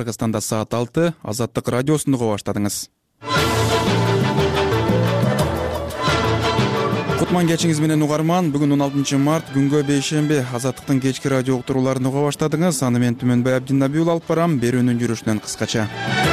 Кыргызстанда саат 6, Азаттык радиосун уга баштадыңыз. Кутман кечиңиз менен угарман. Бүгүн 16 март, күнгө бейшемби. Азаттыктын кечки радио уктурууларын уга баштадыңыз. Аны мен Түмөнбай Абдинабиул алып барам. Берүүнүн жүрүшүнөн кыскача.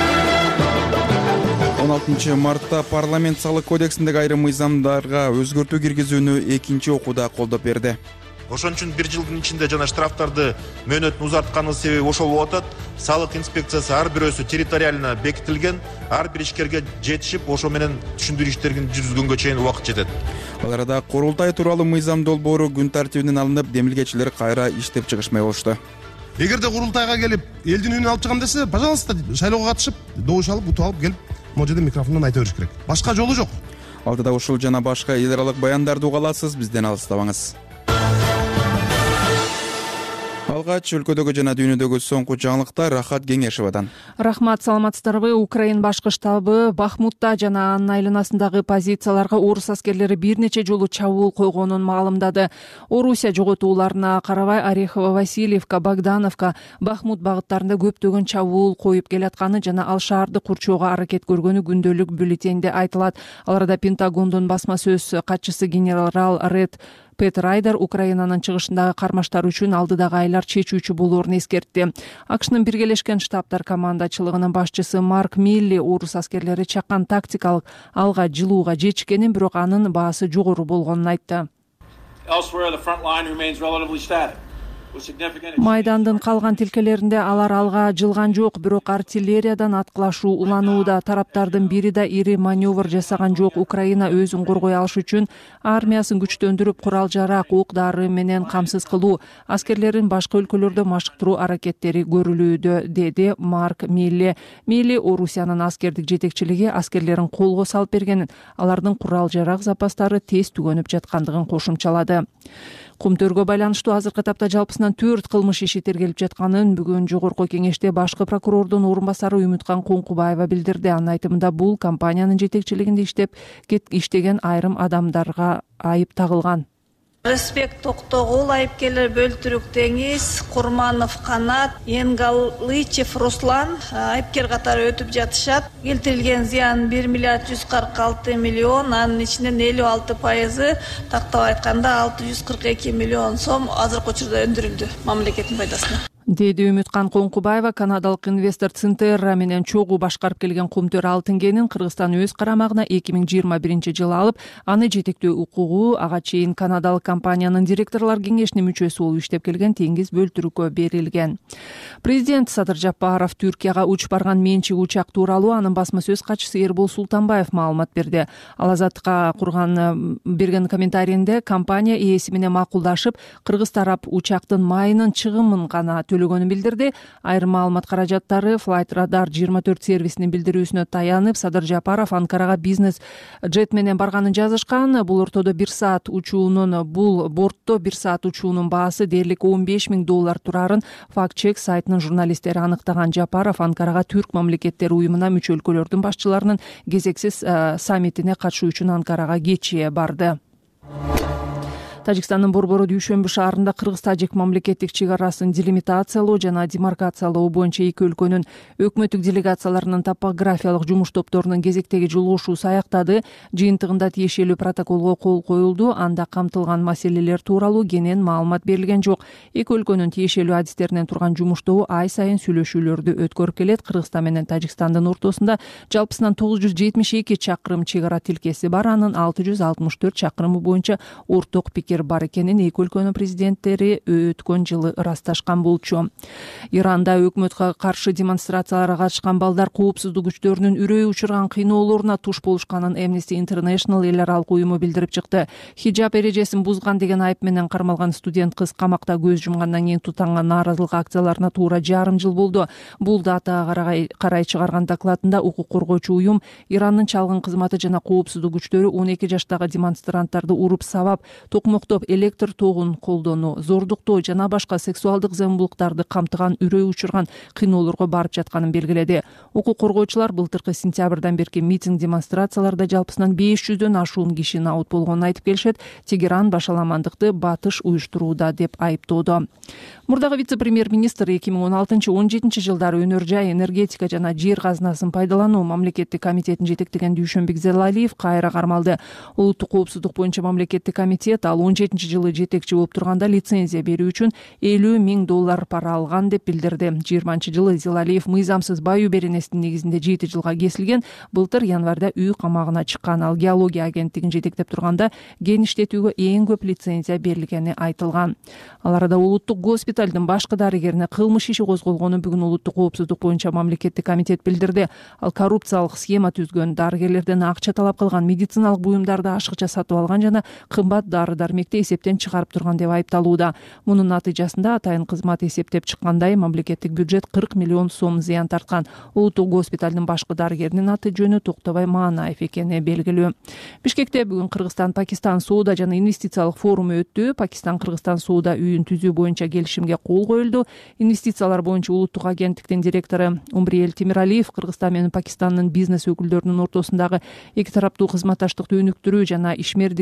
16 мартта парламент салык кодексиндеги айрым мыйзамдарга өзгөртүү киргизүүнү экинчи окууда колдоп берди. Ошон үчүн 1 жылдын ичинде жана штрафтарды мөөнөтүн узартканын себеби ошол болуп атат. Салык инспекциясы ар бирөөсү территориально бекитилген, ар бир ишкерге жетишип, ошо менен түшүндүрүү иштерин жүргүзгөнгө чейин убакыт жетет. Ал арада курултай тууралуу мыйзам долбоору күн тартибинен алынып, демилгечилер кайра иштеп чыгышмай болушту. Эгерде курултайга келип, элдин үнүн алып чыгам десе, пожалуйста, шайлоого катышып, добуш алып, утуп алып келип, могу жерде микрофондон айта бериш керек. Башка жолу жок. Алдыда ушул жана башка эл аралык баяндарды уга аласыз, бизден алыстабаңыз. Алгач өлкөдөгү жана дүйнөдөгү соңку жаңылыктар Рахат Кеңешевадан. Рахмат, саламатсыздарбы? Украин башкы штабы Бахмутта жана анын айланасындагы позицияларга орус аскерлери бир нече жолу чабуул койгонун маалымдады. Орусия жоготууларына карабай Орехово, Васильевка, Богдановка, Бахмут багыттарында көптөгөн чабуул коюп келатканы жана ал шаарды курчоого аракет көргөнү күндөлүк бюллетенде айтылат. Ал арада Пентагондун басма сөз катчысы генерал Ред Пет Райдер Украинанын чыгышындагы кармаштар үчүн алдыдагы айлар чечүүчү болоорун эскертти. АКШнын Биргелешкен Штабтар командачылыгынын башчысы Марк Милли орус аскерлери чакан тактикалык алга жылууга жетишкенин, бирок анын баасы жогору болгонун айтты. Майдандын калган тилкелеринде алар алга жылган жок, бирок артиллериядан аткылашуу уланууда. Тараптардын бири да ири маневр жасаган жок. Украина өзүн коргой алыш үчүн армиясын күчтөндүрүп, курал-жарак, оқ-дары менен камсыз кылуу, аскерлерин башка өлкөлөрдө машыктыруу аракеттери көрүлүүдө, деди Марк Милли. Милли Орусиянын аскердик жетекчилиги аскерлерин колго салып бергенин, алардын курал-жарак запастары тез түгөнүп жаткандыгын кошумчалады. Кумтөргө байланыштуу азыркы тапта жалпысынан 4 кылмыш иши тергелип жатканын бүгүн жогорку кеңеште башкы прокурордун орун-басары Үмүткан Коңкубаева билдирди. Анын айтымында бул компаниянын жетекчилигинде иштеген айрым адамдарга айып тагылган. Респект Токтогул, айыпкерлер Бөлтүрүк Деңиз, Курманов Канат, Енгалычев Руслан айыпкер катары өтүп жатышат. Келтирилген зыян 1 миллиард 146 миллион, анын ичинен 56% тактап айтканда 642 миллион сом азыркы учурда өндүрүлдү мамлекеттин пайдасына, деди Үмүткан Коңкубаева. Канадалык инвестор Цинтерра менен чогуу башкарып келген Кумтөр алтын кенин Кыргызстан өз карамагына 2021 жылы алып, аны жетектөө укугу ага чейин канадалык компаниянын директорлор кеңешинин мүчөсү болуп иштеп келген Теңиз Бөлтүрүккө берилген. Президент Садыр Жапаров Түркияга учуп барган менчик учак тууралуу анын басма сөз катчысы Эрбол Султанбаев маалымат берди. Ал Азаттыкка берген комментарийинде компания ээси менен макулдашып, кыргыз тарап учактын майынын чыгымын гана төлөгөнүн билдирди. Айрым маалымат каражаттары Flight Radar 24 сервисинин билдирүүсүнө таянып, Садыр Жапаров Анкарага бизнес джет менен барганын жазышкан. Бул бортто 1 саат учуунун баасы дээрлик $15,000 турарын факт-чек сайтынын журналисттери аныктаган. Жапаров Анкарага Түрк мамлекеттери уюмуна мүчө өлкөлөрдүн башчыларынын кезексиз саммитине катышуу үчүн Анкарага кечээ барды. Тажикстандын Борбору дүйшөмбү шаарында кыргыз-тажик мамлекеттик чек арасын делимитациялоо жана демаркациялоо боюнча эки өлкөнүн өкмөттүк делегацияларынын топографиялык жумуш топторунун кезектеги жолугушуусу аяктады. Жыйынтыгында тиешелүү протоколго кол коюлду. Анда камтылган маселелер тууралуу кенен маалымат берилген жок. Эки өлкөнүн тиешелүү адистеринен турган жумуш тобу ай сайын сүйлөшүүлөрдү өткөрүп келет. Кыргызстан менен Тажикстандын ортосунда жалпысынан 972 чакырым чек ара тилкеси бар. Анын 664 чакырымы боюнча орток пикир бар экенин эки өлкөнүн президенттери өткөн жылы ырасташкан болчу. Иранда өкмөткө каршы демонстрацияларга катышкан балдар коопсуздук күчтөрүнүн үрөй учурган кыйноолоруна туш болушканын Amnesty International эл аралык уюму билдирип чыкты. Хиджаб эрежесин бузган деген айып менен кармалган студент кыз камакта көз жумгандан кийин тутанган нааразылык акцияларына туура жарым жыл болду. Бул датага карай чыгарган докладында укук коргоочу уюм Ирандын чалгын кызматы жана коопсуздук күчтөрү 12 жаштагы демонстранттарды уруп сабап, токмок токтоп электр тогун колдонуу, зордуктоо жана башка сексуалдык зомбулуктарды камтыган үрөй учурган кыйноолорго барып жатканын белгиледи. Укук коргоочулар былтыркы сентябрдан берки митинг демонстрацияларда жалпысынан 500дөн ашуун киши набут болгонун айтып келишет. Тегеран башаламандыкты батыш уюштурууда деп айыптоодо. Мурдагы вице-премьер-министр 2016-17 жылдары өнөр жай, энергетика жана жер казынасын пайдалануу мамлекеттик комитетин жетектеген Дүйшөнбек Зелалиев кайра кармалды. Улуттук коопсуздук боюнча мамлекеттик комитет ал 17-жылы жетекчи болуп турганда лицензия берүү үчүн $50,000 пара алган деп билдирди. 20-жылы Зелалиев мыйзамсыз баюу беренесинин негизинде 7 жылга кесилген. Былтыр январда үй камагына чыккан. Ал геология агенттигин жетектеп турганда кен иштетүүгө эң көп лицензия берилгени айтылган. Ал арада улуттук госпиталдын башкы дарыгерине кылмыш иши козголгону бүгүн улуттук коопсуздук боюнча мамлекеттик комитет билдирди. Ал коррупциялык схема түзгөн, дарыгерлерден акча талап кылган, медициналык буюмдарды ашыкча сатып алган жана кымбат дары-дармекти эсептен чыгарып турган деп айыпталууда. Мунун натыйжасында атайын кызмат эсептеп чыккандай мамлекеттик бюджет 40 миллион сом зыян тарткан. Улуттук госпиталдын башкы дарыгеринин аты жөнү Токтобай Маанаев экени белгилүү. Бишкекте бүгүн Кыргызстан-Пакистан соода жана инвестициялык форуму өттү. Пакистан-Кыргызстан соода үйүн түзүү боюнча келишимге кол коюлду. Инвестициялар боюнча улуттук агенттиктин директору Умбриел Темиралиев Кыргызстан менен Пакистандын бизнес өкүлдөрүнүн ортосундагы эки тараптуу кызматташтыкты өнүктүрүү жана ишкердик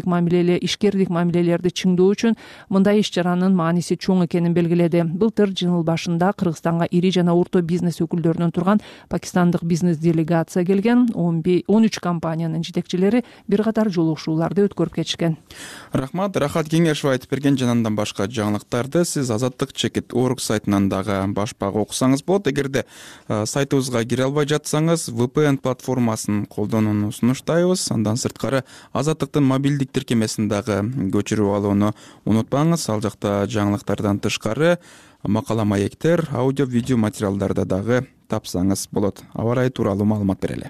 мамилелерди чыңдоо үчүн мындай иш-чаранын мааниси чоң экенин белгиледи. Былтыр жыл башында Кыргызстанга ири жана орто бизнес өкүлдөрүнөн турган пакистандык бизнес делегация келген. 13 компаниянын жетекчилери бир катар жолугушууларды өткөрүп кетишкен. Рахмат, Рахат Кеңешов айтып берген жана андан башка жаңылыктарды сиз azatlyk.org сайтынан дагы башпак окусаңыз болот. Эгерде сайтыбызга кире албай жатсаңыз, VPN платформасын колдонууну сунуштайбыз. Андан сырткары Азаттыктын мобилдик тиркемесин дагы көчүрүп алууну унутпаңыз. Ал жакта жаңылыктардан тышкары макала маектер, аудио, видео материалдарды дагы тапсаңыз болот. Аба ырайы тууралуу маалымат берели.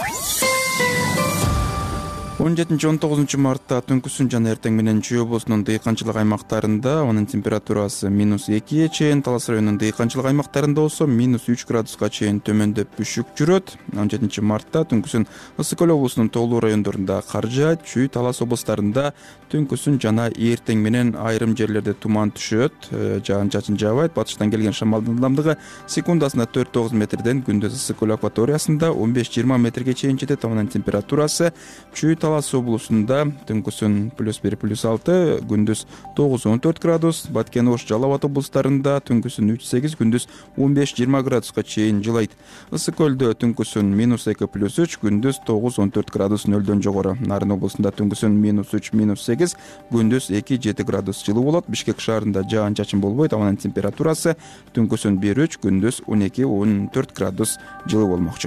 17-19 мартта түнкүсүн жана эртең менен Чүй облусунун дыйканчылык аймактарында анын температурасы -2 чейин, Талас районунун дыйканчылык аймактарында болсо -3 градуска чейин төмөндөп үшүк жүрөт. 17 мартта түнкүсүн Ысык көл облусунун тоолуу райондорунда кар жаат, Чүй, Талас облустарында түнкүсүн жана эртең менен айрым жерлерде туман түшөт, жаан-чачын жаабайт. Батыштан келген шамалдын ылдамдыгы секундасына 4-9 метрден, күндүз Ысык көл акваториясында 15-20 метрге чейин жетет. Анын температурасы Чүй, Талас облусунда түнкүсүн +1 +6, күндүз 9-14 градус, Баткен, Ош, Жалал Абад облустарында түнкүсүн 3-8, күндүз 15-20 градуска чейин жылайт. Ысык көлдө түнкүсүн -2 +3, күндүз 9-14 градус нөлдөн жогору. Нарын облусунда түнкүсүн -3 -8, күндүз 2-7 градус жылуу болот. Бишкек шаарында жаан-чачын болбойт. Анын температурасы түнкүсүн 1-3, күндүз 12-14 градус жылуу болмокчу.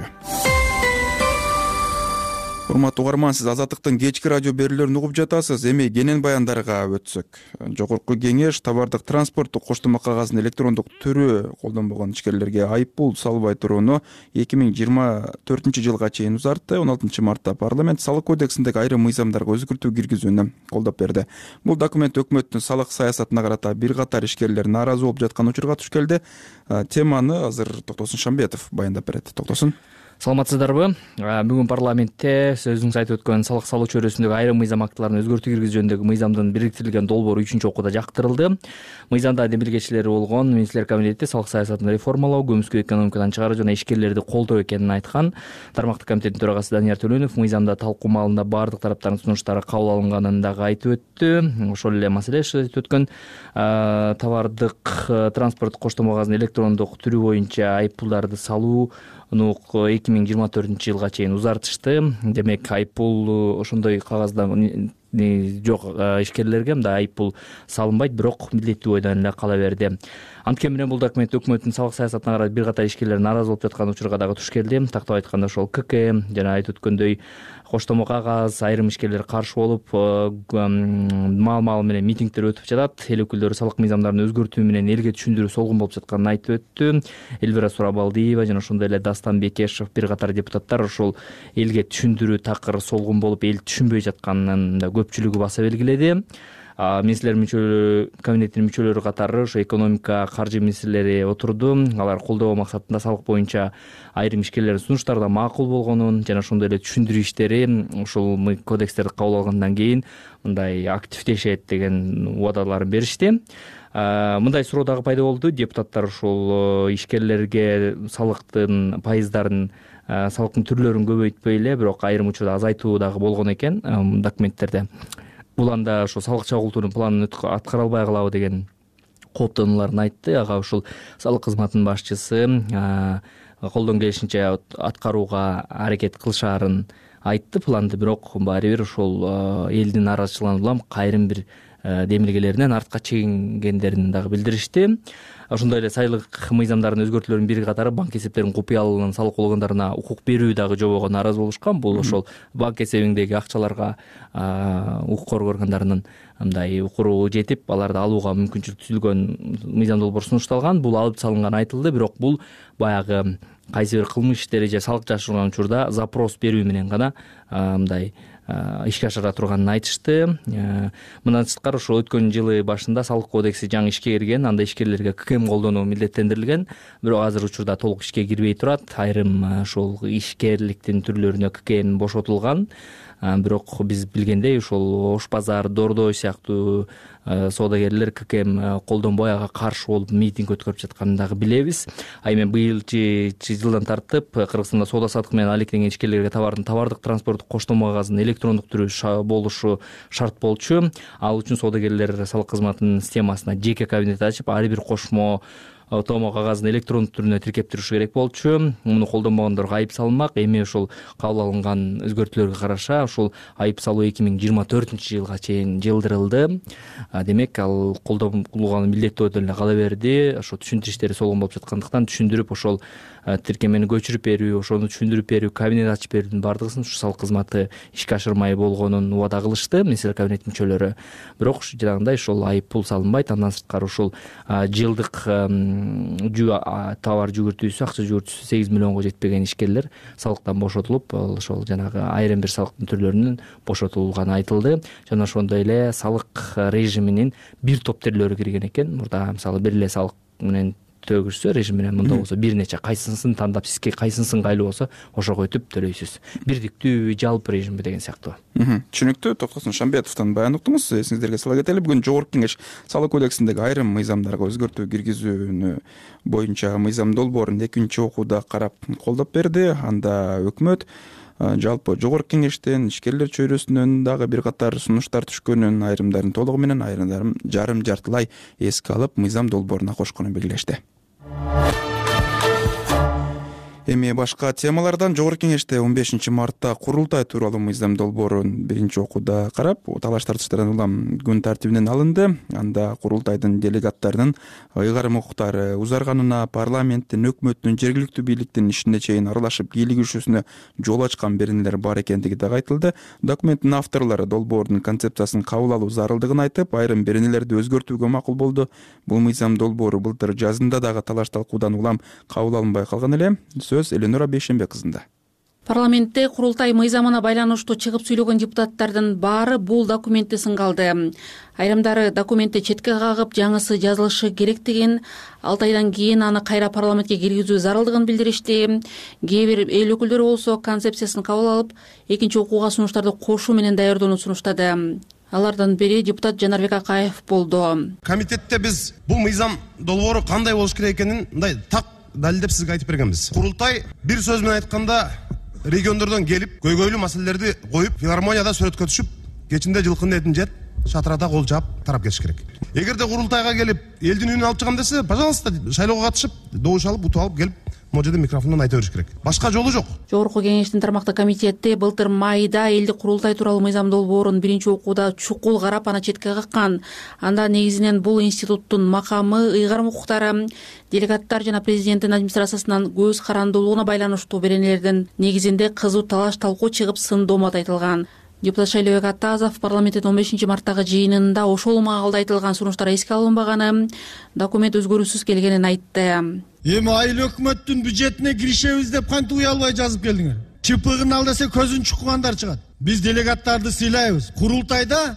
Урматтуу угарман, сиз Азаттыктын кечки радио берүүлөрүн угуп жатасыз. Эми кенен баяндарга өтсөк. Жогорку кеңеш товардык транспорттук коштомо кагазын электрондук түрү колдонбогон ишкерлерге айыппул салбай турууну 2024 жылга чейин узартты. 16 мартта парламент салык кодексиндеги айрым мыйзамдарга өзгөртүү киргизүүнү колдоп берди. Бул документ өкмөттүн салык саясатына карата бир катар ишкерлер нааразы болуп жаткан учурга туш келди. Теманы азыр Токтосун Шамбетов баяндап берет. Токтосун. Саламатсыздарбы? Бүгүн парламентте сөзүңүз айтып өткөн салык салуу чөйрөсүндөгү айрым мыйзам актыларын өзгөртүү киргизүү жөнүндөгү мыйзамдын бириктирилген долбоору 3 окууда жактырылды. Мыйзамда демилгечилери болгон Министрлер кабинети салык саясатын реформалоо, көмүскө экономикадан чыгаруу жана ишкерлерди колдоо экенин айткан. Тармактык комитеттин төрагасы Данияр Төлөнов мыйзамда талкуу маалында бардык тараптардын сунуштары кабыл алынганын дагы айтып өттү. Ошол эле маселе айтып өткөн товардык транспорттук коштомо кагазынын электрондук түрү боюнча айыппулдарды салуу 2024 жылга чейин узартышты. Демек, айыппул ошондой кагазда жок ишкерлерге мындай айыппул салынбайт, бирок милдеттүү бойдон эле кала берди. Анткени менен бул документ өкмөттүн салык саясатына каршы бир катар ишкерлер нааразы болуп жаткан учурга дагы туш келди. Тактап айтканда ошол ККМ жана айтып өткөндөй коштомо кагаз айрым ишкерлер каршы болуп, маал менен митингдер өтүп жатат. Эл өкүлдөрү салык мыйзамдарын өзгөртүү менен элге түшүндүрүү солгун болуп жатканын айтып өттү. Элвира Сурабалдиева жана ошондой эле Дастан Бекешев бир катар депутаттар ошол элге түшүндүрүү такыр солгун болуп, эл түшүнбөй жатканын да көпчүлүгү баса белгиледи. Министрлер кабинетинин мүчөлөрү катары ошо экономика, каржы министрлери отурду. Алар колдоо максатында салык боюнча айрым ишкерлердин сунуштары да макул болгонун жана ошондой эле түшүндүрүү иштери ушул кодекстерди кабыл алгандан кийин мындай активдешет деген убадаларын беришти. Мындай суроо дагы пайда болду. Депутаттар ушул ишкерлерге салыктын пайыздарын, салыктын түрлөрүн көбөйтпөй эле, бирок айрым учурда азайтуу дагы болгон экен документтерде. Бул анда ошо салык чогултуунун планын аткара албай калабы деген кооптонууларын айтты. Ага ушул салык кызматынын башчысы колдон келишинче аткарууга аракет кылышаарын айтты планды, бирок баары бир ошол элдин нааразычылыгынан улам айрым бир демилгелеринен артка чегингендерин дагы билдиришти. Ошондой эле сайлык мыйзамдарынын өзгөртүүлөрүнүн бир катары банк эсептеринин купуялыгын салык болгондарына укук берүү дагы жобого нааразы болушкан. Бул ошол банк эсебиңдеги акчаларга укук коргогоргандарынын мындай укуру жетип, аларды алууга мүмкүнчүлүк түзүлгөн мыйзам долбоор сунушталган. Бул алып салынганы айтылды, бирок бул баягы кайсы бир кылмыш иштери же салык жашырган учурда запрос берүү менен гана мындай ишке ашыра турганын айтышты. Мындан сырткары ошол өткөн жылы башында салык кодекси жаңы ишке кирген, анда ишкерлерге ККМ колдонуу милдеттендирилген, бирок азыр учурда толук ишке кирбей турат. Айрым ушул ишкерликтин түрлөрүнө ККМ бошотулган. Бирок биз билгендей ушул ош базар, дордой сыяктуу соодагерлер ККМ колдонбой ага каршы болуп митинг өткөрүп жатканын дагы билебиз. Эми быйылчы жылдан тартып Кыргызстанда соода саттык менен алектенген ишкерлерге товардык транспорттук коштомо кагазынын электрондук түрү болушу шарт болчу. Ал үчүн соодагерлер салык кызматынын системасына жеке кабинет ачып, ар бир кошмо тоомо кагазын электрондук түрүнө тиркеп турушу керек болчу. Муну колдонбогондорго айып салынмак. Эми ошол кабыл алынган өзгөртүүлөргө караша ушул айып салуу 2024-жылга чейин жылдырылды. Демек ал колдонулганын милдеттүү эле кала берди. Ошо түшүндүрүү иштери солгон болуп жаткандыктан түшүндүрүп ошол тиркемени көчүрүп берүү, ошону түшүндүрүп берүү, кабинет ачып берүүнүн бардыгысын ушу салык кызматы ишке ашырмай болгонун убада кылышты министрлер кабинет мүчөлөрү. Бирок жанагындай ошол айып пул салынбайт. Андан сырткары ушул жылдык товар жүгүртүүсү, акча жүгүртүүсү 8 миллионго жетпеген ишкерлер салыктан бошотулуп, ошол жанагы айрым бир салыктын түрлөрүнүн бошотулганы айтылды. Жана ошондой эле салык режиминин бир топ түрлөрү кирген экен. Мурда мисалы бир эле салык менен төгүрсө режим менен, мында болсо бир нече кайсынысын тандап, сизге кайсынысын ыңгайлуу болсо ошого өтүп төлөйсүз. Бирдиктүү жалпы режимби деген сыяктуу. Түшүнүктүү. Токтосун Шамбетовдон баян уктуңуз. Эсиңиздерге сала кетели, бүгүн Жогорку Кеңеш салык кодексиндеги айрым мыйзамдарга өзгөртүү киргизүүнү боюнча мыйзам долбоорун экинчи окууда карап колдоп берди. Анда өкмөт жалпы Жогорку Кеңештен ишкерлер чөйрөсүнөн дагы бир катар сунуштар түшкөнүн, айрымдарын толугу менен, айрымдарын жарым-жартылай эске алып, мыйзам долбооруна кошконун белгилешти. Эми башка темалардан Жогорку Кеңеште 15 мартта курултай тууралуу мыйзам долбоорун биринчи окууда карап, талаш тартыштардан улам күн тартибинен алынды. Анда курултайдын делегаттарынын ыйгарым укуктары узарганына, парламенттин, өкмөттүн, жергиликтүү бийликтин ишине чейин аралашып кийлигишүүсүнө жол ачкан беренелер бар экендиги дагы айтылды. Документтин авторлору долбоордун концепциясын кабыл алуу зарылдыгын айтып, айрым беренелерди өзгөртүүгө макул болду. Бул мыйзам долбоору былтыр жазында дагы талаш талкуудан улам кабыл алынбай калган эле. Эленора Бейшенбек кызында. Парламентте курултай мыйзамына байланыштуу чыгып сүйлөгөн депутаттардын баары бул документти сынга алды. Айрымдары документти четке кагып, жаңысы жазылышы керектигин, 6 айдан кийин аны кайра парламентке киргизүү зарылдыгын билдиришти. Кээ бир эл өкүлдөрү болсо концепциясын кабыл алып, экинчи окууга сунуштарды кошуу менен даярдоону сунуштады. Алардан бири депутат Жанарбек Акаев болду. Комитетте биз бул мыйзам долбоору кандай болуш керек экенин мындай так далилдеп сизге айтып бергенбиз. Курултай бир сөз менен айтканда региондордон келип, көйгөйлүү маселелерди коюп, филармонияда сүрөткө түшүп, кечинде жылкынын этин жеп, шатырада кол жаап тарап кетиш керек. Эгерде курултайга келип, элдин үнүн алып чыгам десе, пожалуйста, шайлоого катышып, добуш алып, утуп алып келип, могу жерде микрофондон айта бериш керек. Башка жолу жок. Жогорку Кеңештин тармактык комитети былтыр майда элдик курултай тууралуу мыйзам долбоорун биринчи окууда чукул карап, аны четке каккан. Анда негизинен бул институттун макамы, ыйгарым укуктары, делегаттар жана президенттин администрациясынан көз карандуулугуна байланыштуу беренелердин негизинде кызуу талаш талкуу чыгып, сын доомат айтылган. Депутат Шайлообек Атазов парламенттин 15 марттагы жыйынында ошол маалда айтылган сунуштар эске алынбаганы, документ өзгөрүүсүз келгенин айтты. Эми айыл өкмөттүн бюджетине киришебиз деп кантип уялбай жазып келдиңер? ЧПГны ал десе көзүн чуккандар чыгат. Биз делегаттарды сыйлайбыз. Курултайда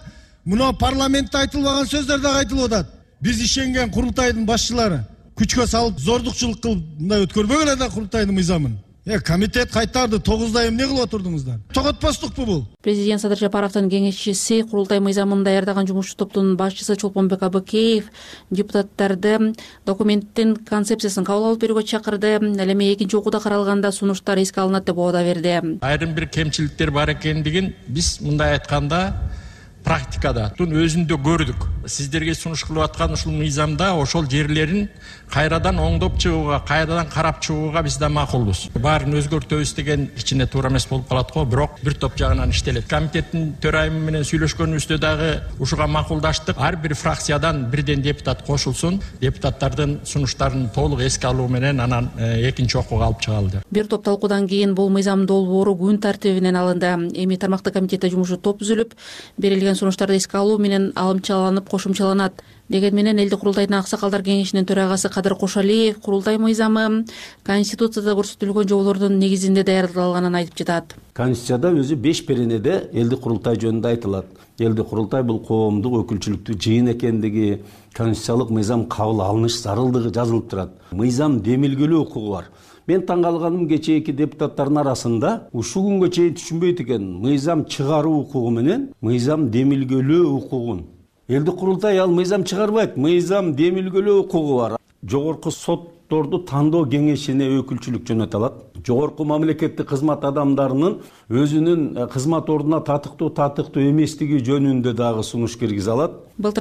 Мына парламентте айтылбаган сөздөр дагы айтылып атат. Биз ишенген курултайдын башчылары күчкө салып, зордукчулук кылып мындай өткөрбөгөн эле курултайдын мыйзамын. Комитет кайтарды 9 ай эмне кылып отурдуңуздар? Тоготпостукпу бул? Президент Садыр Жапаровдун кеңешчиси, курултай мыйзамын даярдаган жумушчу топтун башчысы Чолпонбек Абыкеев депутаттарды документтин концепциясын кабыл алып берүүгө чакырды. Ал эми экинчи окууда каралганда сунуштар эске алынат деп убада берди. Айрым бир кемчиликтер бар экендигин биз мындай айтканда практикада өзүндө көрдүк. Сиздерге сунуш кылып аткан ушул мыйзамда ошол жерлерин кайрадан оңдоп чыгууга, кайрадан карап чыгууга биз да макулбуз. Баарын өзгөртөбүз деген кичине туура эмес болуп калат го, бирок бир топ жагынан иштелет. Комитеттин төрайымы менен сүйлөшкөнүбүздө дагы ушуга макулдаштык. Ар бир фракциядан бирден депутат кошулсун, депутаттардын сунуштарын толук эске алуу менен анан экинчи окууга алып чыгалды. Бир топ талкуудан кийин бул мыйзам долбоору күн тартибинен алынды. Эми тармактык комитетте жумушу топ түзүлүп, берилген сунуштарды эске алуу менен алымчаланып кошумчаланат. Деген менен элдик курултайдын аксакалдар кеңешинин төрагасы Кадыр Кошалиев курултай мыйзамы Конституцияда көрсөтүлгөн жоболордун негизинде даярдалганын айтып жатат. Конституцияда өзү 5 перенеде элдик курултай жөнүндө айтылат. Элдик курултай бул коомдук өкүлчүлүктүү жыйын экендиги, конституциялык мыйзам кабыл алыныш зарылдыгы жазылып турат. Мыйзам демилгелөө укугу бар. Мен таң калганым кечээки депутаттардын арасында ушул күнгө чейин түшүнбөйт экен. Мыйзам чыгаруу укугу менен мыйзам демилгелөө укугун. Элдик курултай ал мыйзам чыгарбайт, мыйзам демилгелөө укугу бар. Жогорку сотторду тандоо кеңешине өкүлчүлүк жөнөтө алат. Жогорку мамлекеттик кызмат адамдарынын өзүнүн кызмат ордуна татыктуу эместиги жөнүндө дагы сунуш киргизе алат. Былтыр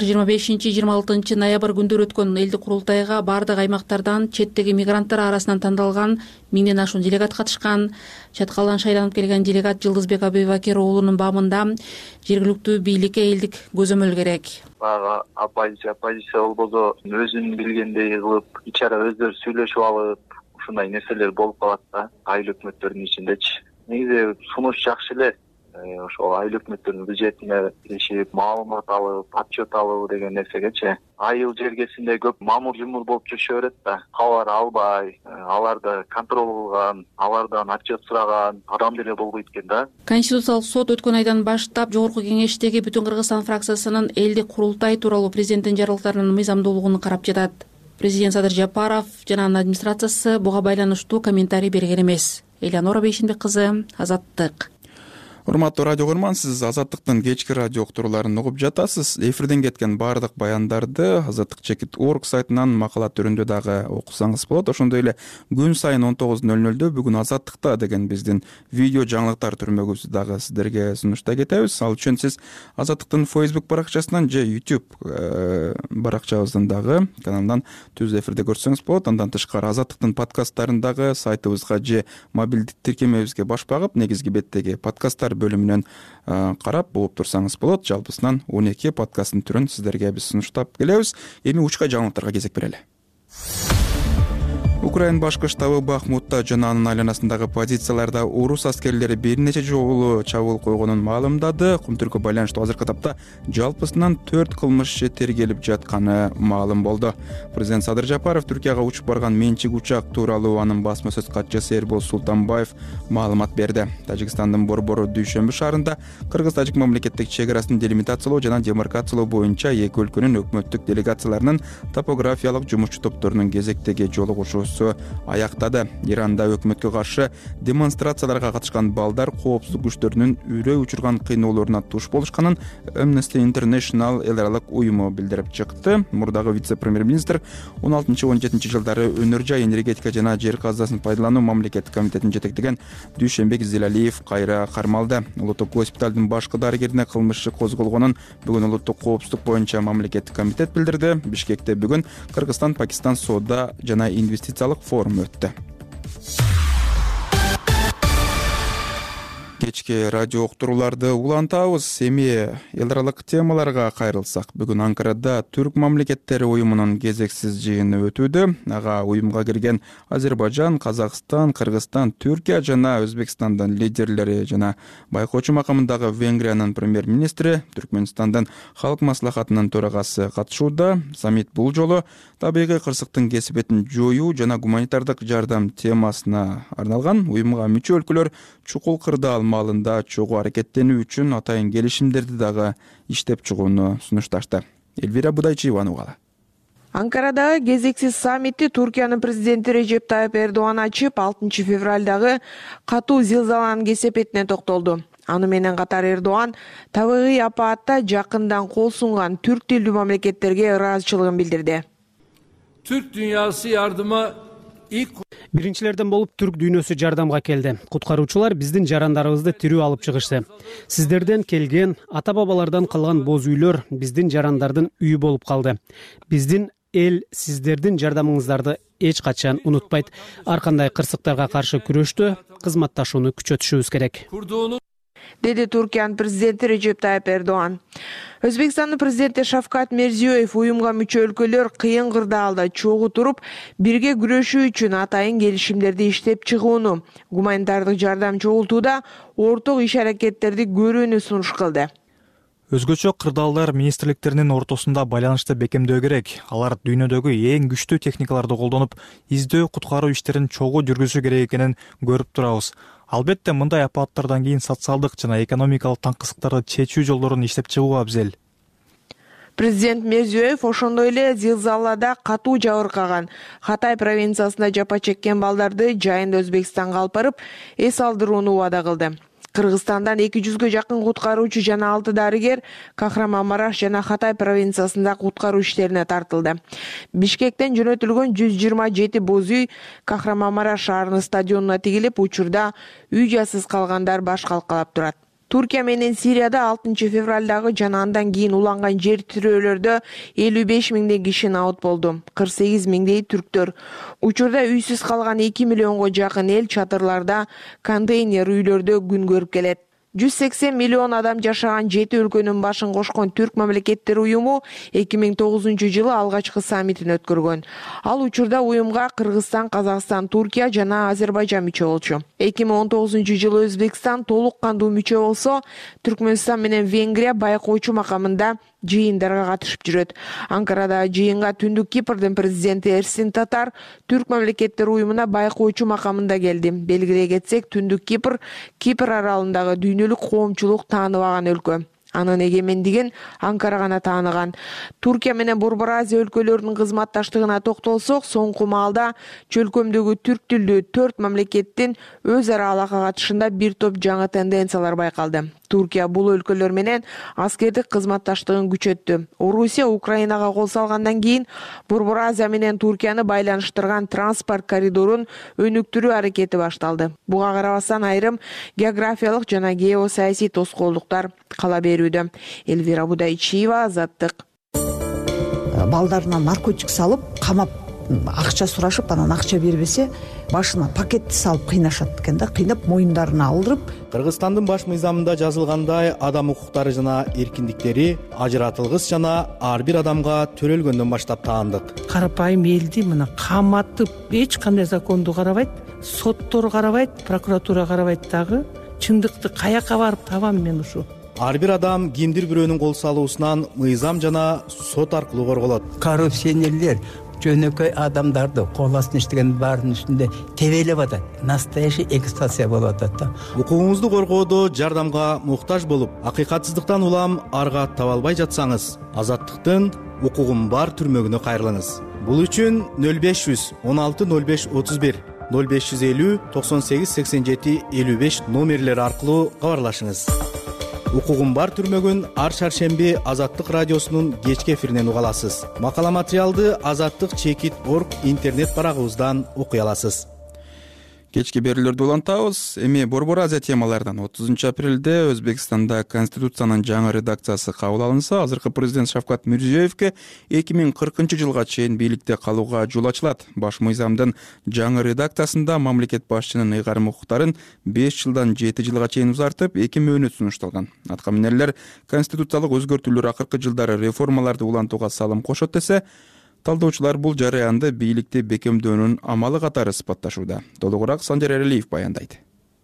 25-26 ноябрь күндөрү өткөн элдик курултайга бардык аймактардан четтеги мигранттар арасынан тандалган 1000ден ашуун делегат катышкан. Чаткалдан шайланып келген делегат Жылдызбек Абибакир уулунун баамында жергиликтүү бийликке элдик көзөмөл керек. Бага оппозиция болбосо өзүн билгендей кылып, ичара өздөрү сүйлөшүп алып, ушундай нерселер болуп калат да айыл өкмөттөрдүн ичиндечи. Негизи сунуш жакшы эле. Ошол айыл өкмөттөрдүн бюджетине киришип, маалымат алып, отчет алуу деген нерсегечи. Айыл жергесинде көп мамур-жумур болуп жүрүшө берет да. Кабар албай, аларды контроль кылган, алардан отчет сураган адам деле болбойт экен да. Конституциялык сот өткөн айдан баштап Жогорку кеңештеги Бүтүн Кыргызстан фракциясынын элдик курултай тууралуу президенттин жарыялыктарынын мыйзамдуулугун карап жатат. Президент Садыр Жапаров жана анын администрациясы буга байланыштуу комментарий берген эмес. Элеонора Бейшенбек кызы, Азаттык. Урматтуу радио көрман, сиз Азаттыктын кечки радио уктурууларын угуп жатасыз. Эфирден кеткен баардык баяндарды azattik.org сайтынан макала түрүндө дагы окусаңыз болот. Ошондой эле күн сайын 19:00 бүгүн Азаттыкта деген биздин видео жаңылыктар түрмөгүбүздү дагы сиздерге сунуштай кетебиз. Ал үчүн сиз Азаттыктын Facebook баракчасынан же YouTube баракчабыздан дагы каналынан түз эфирде көрсөңүз болот. Андан тышкары Азаттыктын подкасттарын дагы сайтыбызга же мобилдик тиркемебизге баш багып, негизги беттеги подкасттар бөлүмүнөн карап болуп турсаңыз болот. Жалпысынан 12 подкасттын түрүн сиздерге биз сунуштап келебиз. Эми учка жаңылыктарга кезек берели. Украина башкы штабы Бахмутта жана анын айланасындагы позицияларда орус аскерлери бир нече жолу чабуул койгонун маалымдады. Кумтүрккө байланыштуу азыркы тапта жалпысынан 4 кылмышчы тергелип жатканы маалым болду. Президент Садыр Жапаров Түркияга учуп барган менчик учак тууралуу анын басма сөз катчысы Эрбол Султанбаев маалымат берди. Тажикстандын Борбору Дүйшөмбү шаарында Кыргыз-Тажик мамлекеттик чек-арасын делимитациялоо жана демаркациялоо боюнча эки өлкөнүн өкмөттүк делегацияларынын топографиялык жумушчу топторунун кезектеги жолугушуусу аяктады. Иранда өкмөткө каршы демонстрацияларга катышкан балдар коопсуздук күчтөрүнүн үрөө учурган кыйноолоруна туш болушканын Amnesty International эл аралык уюму билдирип чыкты. Мурдагы вице-премьер-министр 16-17 жылдары өнөр жай энергетика жана жер казасын пайдалануу мамлекеттик комитетин жетектеген Дүйшөмбек Зилалиев кайра кармалды. Улуттук госпиталдын башкы дарыгерине кылмыш козголгонун бүгүн улуттук коопсуздук боюнча мамлекеттик комитет билдирди. Бишкекте бүгүн Кыргызстан-Пакистан соода жана инвестициялык форум өттү. Кечки радио уктурууларды улантабыз. Эми эл аралык темаларга кайрылсак, бүгүн Анкарада Түрк мамлекеттери уюмунун кезексиз жыйыны өтүүдө. Ага уюмга кирген Азербайжан, Казакстан, Кыргызстан, Түркия жана Өзбекстандын лидерлери жана байкоочу макамындагы Венгриянын премьер-министри, Түркмөнстандын Халык маслахатынын төрагасы катышууда. Саммит бул жолу табигый кырсыктын кесипетин жоюу жана гуманитардык жардам темасына арналган. Уюмга мүчө өлкөлөр чукул кырдаал маалында чогуу аракеттенүү үчүн атайын келишимдерди дагы иштеп чыгууну сунушташты. Элвира Будайчиеванын угалы. Анкарадагы кезексиз саммитти Туркиянын президенти Режеп Тайып Эрдоган ачып, 6 февралдагы катуу зилзаланын кесепетине токтолду. Аны менен катар Эрдоган табигый апаатта жакындан кол сунган түрк тилдүү мамлекеттерге ыраазычылыгын билдирди. Türk dünyası yardıma ilk Биринчилерден болуп түрк дүйнөсү жардамга келди. Куткаруучулар биздин жарандарыбызды тирүү алып чыгышты. Сиздерден келген ата бабалардан калган боз үйлөр биздин жарандардын үйү болуп калды. Биздин эл сиздердин жардамыңыздарды эч качан унутпайт. Ар кандай кырсыктарга каршы күрөштө кызматташууну күчөтүшүбүз керек, деди Туркиянын президенти Режеп Тайып Эрдоган. Өзбекстандын президенти Шавкат Мирзиёев уюмга мүчө өлкөлөр кыйын кырдаалда чогуу туруп, бирге күрөшүү үчүн атайын келишимдерди иштеп чыгууну, гуманитардык жардам чогултууда орток иш аракеттерди көрүүнү сунуш кылды. Өзгөчө кырдаалдар министрликтеринин ортосунда байланышты бекемдөө керек. Алар дүйнөдөгү эң күчтүү техникаларды колдонуп, издөө куткаруу иштерин чогуу жүргүзүшү керек экенин көрүп турабыз. Албетте мындай апааттардан кийин социалдык жана экономикалык таңкысыктарды чечүү жолдорун иштеп чыгууга абзел. Президент Мирзиёев ошондой эле зилзалада катуу жабыркаган Хатай провинциясында жапа чеккен балдарды жайында Өзбекстанга алып барып, эс алдырууну убада кылды. Кыргызстандан 200ге жакын куткаруучу жана 6 дарыгер Кахрамамараш жана Хатай провинциясында куткаруу иштерине тартылды. Бишкектен жөнөтүлгөн 127 боз үй Кахрамамараш шаарынын стадионуна тигилип, учурда үй жайсыз калгандар баш калкалап турат. Туркия менен Сирияда 6 февралдагы жана андан кийин уланган жер тирөөлөрдө 55 миңдей киши набыт болду. 48 миңдей түрктөр. Учурда үйсүз калган 2 миллионго жакын эл чатырларда, контейнер үйлөрдө күн көрүп келет. 180 миллион адам жашаган 7 өлкөнүн башын кошкон Түрк мамлекеттери уюму 2009-жылы алгачкы саммитин өткөргөн. Ал учурда уюмга Кыргызстан, Казакстан, Туркия жана Азербайжан мүчө болчу. 2019-жылы Өзбекстан толук кандуу мүчө болсо, Түркмөнстан менен Венгрия байкоочу макамында жыйындарга катышып жүрөт. Анкарадагы жыйынга Түндүк Кипрдин президенти Эрсин Татар Түрк мамлекеттери уюмуна байкоочу макамында келди. Белгилей кетсек, Түндүк Кипр аралындагы дүйнөлүк коомчулук тааныбаган өлкө. Анын эгемендигин Анкара гана тааныган. Туркия менен Борбор Азия өлкөлөрүнүн кызматташтыгына токтолсок, соңку маалда чөлкөмдөгү түрк тилдүү 4 мамлекеттин өз ара алака катышында бир топ жаңы тенденциялар байкалды. Туркия бул өлкөлөр менен аскердик кызматташтыгын күчөттү. Орусия Украинага кол салгандан кийин Борбор Азия менен Туркияны байланыштырган транспорт коридорун өнүктүрүү аракети башталды. Буга карабастан айрым географиялык жана геосаясий тоскоолдуктар кала берүүдө. Элвира Будайчиева, Азаттык. Балдарына наркотик салып, камап, акча сурашып, анан акча бербесе, башына пакетти салып кыйнашат экен да, кыйнап моюндарына алдырып. Кыргызстандын баш мыйзамында жазылгандай адам укуктары жана эркиндиктери ажыратылгыс жана ар бир адамга төрөлгөндөн баштап таандык. Карапайым элди мына каматып, эч кандай законду карабайт, соттор карабайт, прокуратура карабайт дагы. Чындыкты каяка барып табам мен ушу? Ар бир адам кимдир бирөөнүн кол салуусунан мыйзам жана сот аркылуу корголот. Коррупционерлер жөнөкөй адамдарды кол астына иштеген баарынын үстүндө тебелеп атат. Настоящий эксплуатация болуп атат да. Укугуңузду коргоодо жардамга муктаж болуп, акыйкатсыздыктан улам арга таба албай жатсаңыз, Азаттыктын укугум бар түрмөгүнө кайрылыңыз. Бул үчүн 0500 16 05 31 0550 98 87 55 номерлери аркылуу кабарлашыңыз. Укугум бар түрмөгүн ар шаршемби Азаттык радиосунун кечки эфиринен уга аласыз. Макала материалды azattik.org интернет барагыбыздан окуй аласыз. Кечки берүүлөрдү улантабыз. Эми Борбор Азия темаларынан 30 апрелде Өзбекстанда Конституциянын жаңы редакциясы кабыл алынса, азыркы президент Шавкат Мирзиёевке 2040-жылга чейин бийликте калууга жол ачылат. Баш мыйзамдын жаңы редакциясында мамлекет башчынын ыйгарым укуктарын 5 жылдан 7 жылга чейин узартып, 2 мөөнөт сунушталган. Аткаминерлер конституциялык өзгөртүүлөр акыркы жылдары реформаларды улантууга салым кошот десе, талдоочулар бул жараянды бийликти бекемдөөнүн амалы катары сыпатташууда. Толугураак Санжар Эрелиев баяндайт.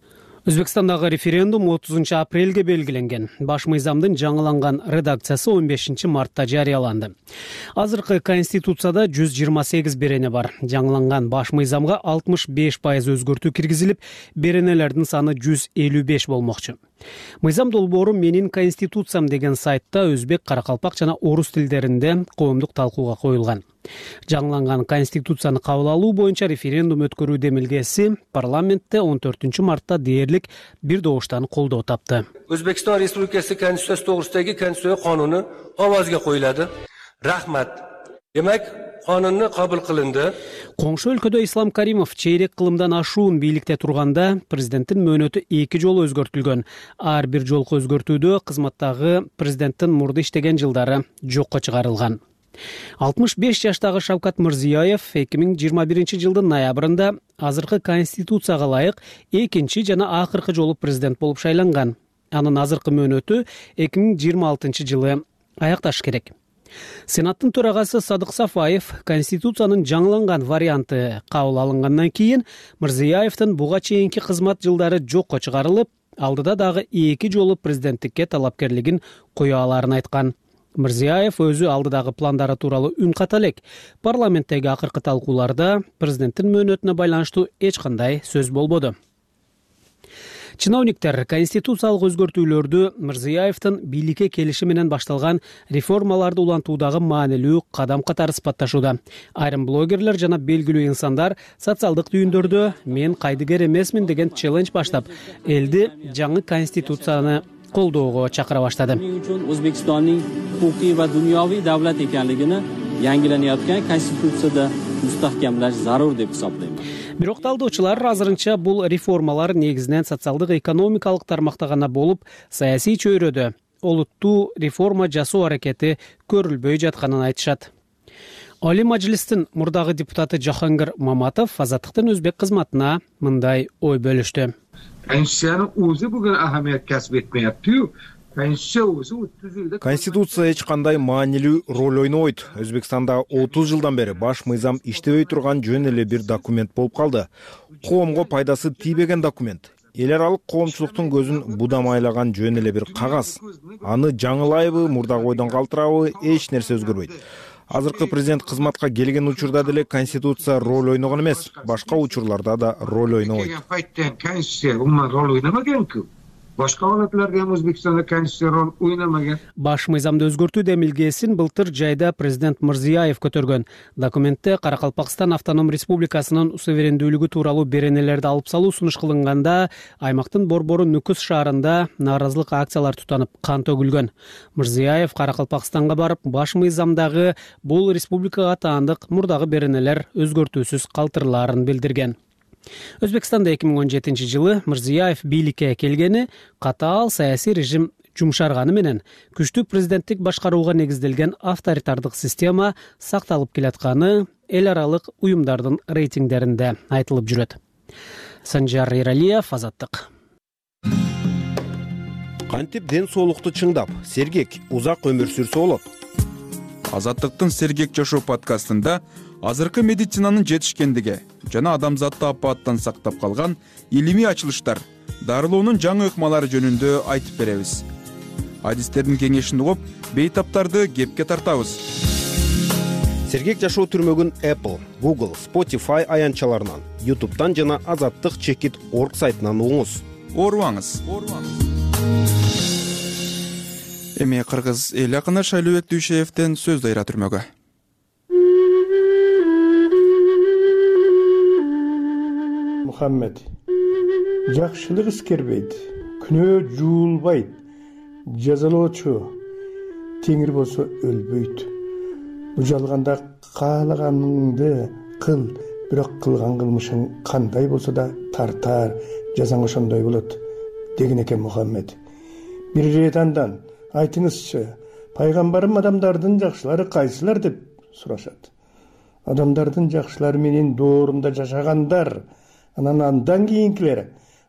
Өзбекстандагы референдум 30 апрелге белгиленген. Баш мыйзамдын жаңыланган редакциясы 15 мартта жарыяланды. Азыркы конституцияда 128 берене бар. Жаңыланган баш мыйзамга 65% өзгөртүү киргизилип, беренелердин саны 155 болмокчу. Мыйзам долбоору менин конституциям деген сайтта өзбек, каракалпак жана орус тилдеринде коомдук талкууга коюлган. Жаңыланган конституцияны кабыл алуу боюнча референдум өткөрүү демилгеси парламентте 14 мартта дээрлик бир добуштан колдоо тапты. Өзбекстан Республикасы Конституциясы тогрусудагы Конституция кануну овозго коюлады. Рахмат. Демек, канунну кабыл кылынды. Коңшу өлкөдө Ислам Каримов чейрек кылымдан ашуун бийликте турганда президенттин мөөнөтү 2 жолу өзгөртүлгөн. Ар бир жолку өзгөртүүдө кызматтагы президенттин мурда иштеген жылдары жокко чыгарылган. 65 жаштагы Шавкат Мирзиёев 2021 жылдын ноябрында азыркы конституцияга ылайык экинчи жана акыркы жолу президент болуп шайланган. Анын азыркы мөөнөтү 2026 жылы аякташ керек. Сенаттын төрагасы Садык Сафаев конституциянын жаңыланган варианты кабыл алынгандан кийин Мирзиёевдин буга чейинки кызмат жылдары жокко чыгарылып, алдыда дагы 2 жолу президенттикке талапкерлигин кое аларын айткан. Мирзиёев өзү алдыдагы пландары тууралуу үн ката элек. Парламенттеги акыркы талкууларда президенттин мөөнөтүнө байланыштуу эч кандай сөз болбоду. Чиновниктер конституциялык өзгөртүүлөрдү Мирзиёевдин бийликке келиши менен башталган реформаларды улантуудагы маанилүү кадам катары сыпатташууда. Айрым блогерлер жана белгилүү инсандар социалдык түйүндөрдө мен кайдыгер эмесмин деген челлендж баштап, элди жаңы конституцияны колдоого чакыра баштады. O'zbekistonning huquqiy va dunyoviy davlat ekanligini yangilanayotgan konstitutsiyada mustahkamlash zarur deb hisoblayman. Бирок талдоочулар азырынча бул реформалар негизинен социалдык экономикалык тармакта гана болуп, саясий чөйрөдө олуттуу реформа жасоо аракети көрүлбөй жатканын айтышат. Али Мажлистин мурдагы депутаты Жахангир Маматов Азаттыктын өзбек кызматына мындай ой бөлүштү. Konstitusiyanın o'zi bugun ahamiyat kasb etmayapti-yu. Конституция эч кандай маанилүү роль ойнобойт. Өзбекстанда 30 жылдан бери баш мыйзам иштебей турган жөн эле бир документ болуп калды. Коомго пайдасы тийбеген документ. Эл аралык коомчулуктун көзүн будамайлаган жөн эле бир кагаз. Аны жаңылайбы, мурдагы ойдон калтырабы, эч нерсе өзгөрбөйт. Азыркы президент кызматка келген учурда деле конституция роль ойногон эмес, башка учурларда да роль ойнобойт. Boshqa holatlarda ham O'zbekistonda konstitutsiya rol o'ynamagan. Баш мыйзамды өзгөртүү демилгесин былтыр жайда президент Мирзиёев көтөргөн. Документте Каракалпакстан автоном республикасынын суверендүүлүгү тууралуу беренелерди алып салуу сунуш кылынганда, аймактын Борбору Нүкүс шаарында нааразылык акциялар тутанып, кан төгүлгөн. Мирзиёев Каракалпакстанга барып, баш мыйзамдагы бул республикага таандык мурдагы беренелер өзгөртүүсүз калтырылаарын билдирген. Өзбекстанда 2017 жылы Мирзиёев бийликке келгени катаал саясий режим жумшарганы менен күчтүү президенттик башкарууга негизделген авторитардык система сакталып келатканы эл аралык уюмдардын рейтингдеринде айтылып жүрөт. Санжар Иралиев, Азаттык. Кантип ден соолукту чыңдап, сергек, узак өмүр сүрсө болот? Азаттыктын Сергек жашоо подкастында азыркы медицинанын жетишкендиги жана адамзатты апааттан сактап калган илимий ачылыштар, дарылоонун жаңы ыкмалары жөнүндө айтып беребиз. Адистердин кеңешин угуп, бейтаптарды кепке тартабыз. Сергек жашоо түрмөгүн Apple, Google, Spotify аянтчаларынан, YouTube'дан жана azattik.org сайтынан угуңуз. Оорубаңыз. Эми кыргыз эл акыны Шайлообек Дүйшеевден сөз дайра түрмөгө. Мухаммед, жакшылык искербейт, күнөө жуулбайт, жазалоочу теңир болсо өлбөйт. Бужалганда каалаганыңды кыл, бирок кылган кылмышың кандай болсо да тартар, жазаң ошондой болот деген экен Мухаммед. Бир ирет андан айтыңызчы, пайгамбарым адамдардын жакшылары кайсылар деп сурашат. Адамдардын жакшылары менен доорунда жашагандар, андан кийинкилери,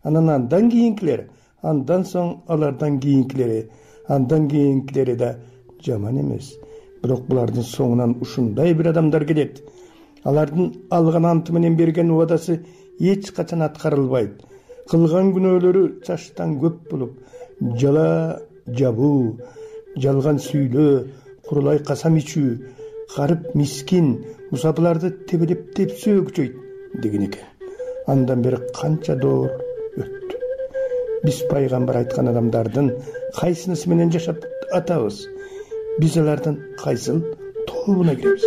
андан соң алардан кийинкилери да жаман эмес. Бирок булардын соңунан ушундай бир адамдар келет. Алардын алган анты менен берген убадасы эч качан аткарылбайт. кылган күнөөлөрү чачтан көп болуп, жала жабуу, жалган сүйлөө, курулай касам ичүү, карып мискин, мусапыларды тебелеп-тепсөө күчөйт деген экен. Андан бери канча доор өттү. Биз пайгамбар айткан адамдардын кайсынысы менен жашап атабыз? Биз алардын кайсыл тобуна киребиз?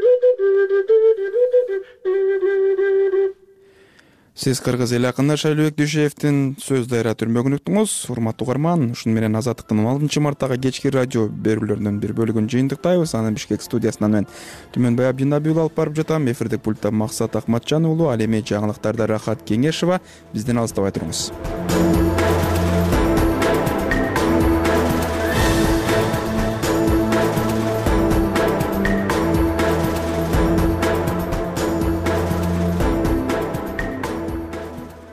Сиз кыргыз эли акыны Шайлообек Дүйшеевдин сөз дайра түрмөгүн уктуңуз. Урматтуу угарман, ушуну менен Азаттыктын 16 марттагы кечки радио берүүлөрүнүн бир бөлүгүн жыйынтыктайбыз. Аны Бишкек студиясынан мен Түмөнбай Абдинабиул алып барып жатам. Эфирдик пультта Максат Акматжан уулу, ал эми жаңылыктарда Рахат Кеңешова. Бизден алыстабай туруңуз.